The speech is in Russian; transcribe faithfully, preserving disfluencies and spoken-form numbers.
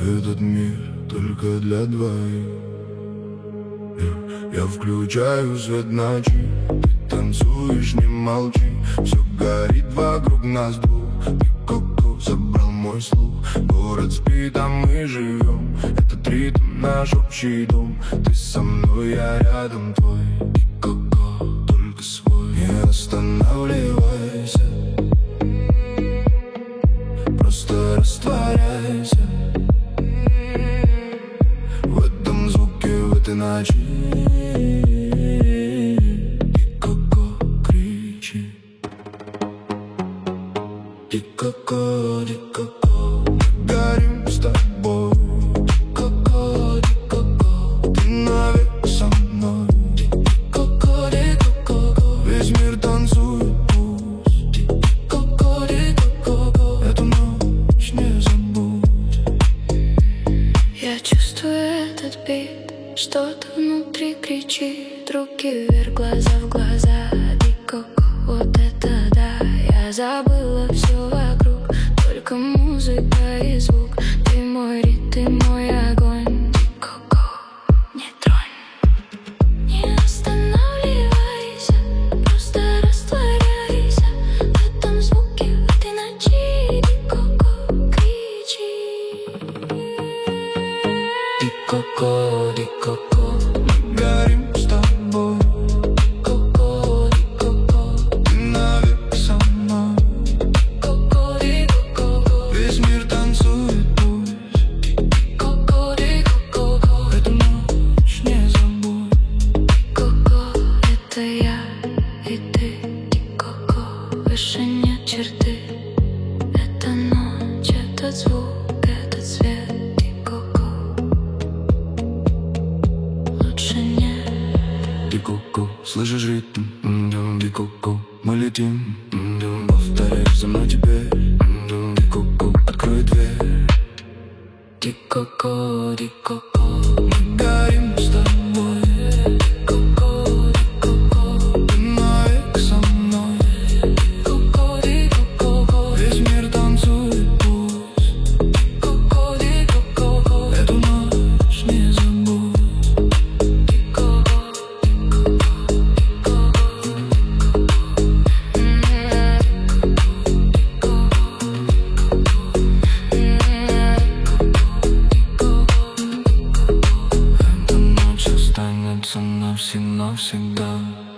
Этот мир только для двоих. Я, я включаю свет ночи, ты танцуешь, не молчи. Все горит вокруг нас двух. Пикоко забрал мой слух. Город спит, а мы живем. Этот ритм наш общий дом. Ты со мной, я рядом твой. Пикоко, только свой. Не останавливайся, просто растворяйся в этом звуке, в этой ночи. Пикоко, кричи. Пикоко, пикоко, мы горим с тобой. Пикоко, пикоко, ты навек со мной. Пикоко, пикоко, весь мир танцует пусть. Пикоко, пикоко, эту ночь не забудь. Я чувствую этот бит, что-то внутри кричит. Руки вверх, глаза в глаза. Пикоко, вот это да. Я забыла все вокруг, только музыка и звук. Ты мой ритм, ты мой огонь. Пикоко, не тронь. Не останавливайся, просто растворяйся в этом звуке, в этой ночи. Пикоко, кричи. Пикоко, пикоко, мы горим с тобой. Пикоко, пикоко, ты навек со мной. Пикоко, пикоко, Весь мир танцует пусть. пикоко, пикоко, Эту ночь не забудь. пикоко, это я и ты. Пикоко, выше нет черты. Это ночь, этот звук, этот свет. Пикоко, лучше нет. Пикоко, слышишь ритм? М-дум, Пикоко, мы летим. М-дум, повторяешь за мной теперь. М-дум, Пикоко, открой дверь. Пикоко, пикоко, мы горим с тобой. Пикоко, пикоко, ты навек со мной. Пикоко, пикоко, Весь мир танцует пусть. пикоко, пикоко, Эту ночь не забудь. пикоко, Эта ночь останется навсегда, навсегда.